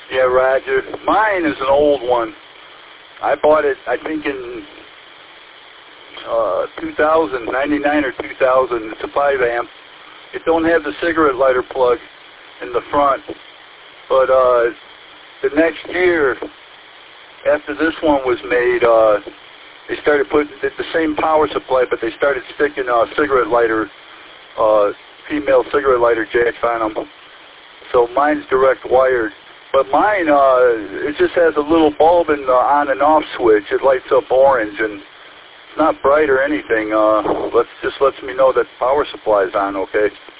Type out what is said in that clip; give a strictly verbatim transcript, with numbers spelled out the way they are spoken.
Yeah, Roger. Mine is an old one. I bought it, I think, in uh, two thousand, ninety-nine or two thousand. It's a five amp. It don't have the cigarette lighter plug in the front. But uh, the next year, after this one was made, uh, they started putting the same power supply, but they started sticking uh, cigarette lighter, uh, female cigarette lighter jacks on them. So mine's direct wired. But mine, uh, it just has a little bulb in the on and off switch. It lights up orange, and it's not bright or anything. Uh, let's just lets me know that power supply is on, okay?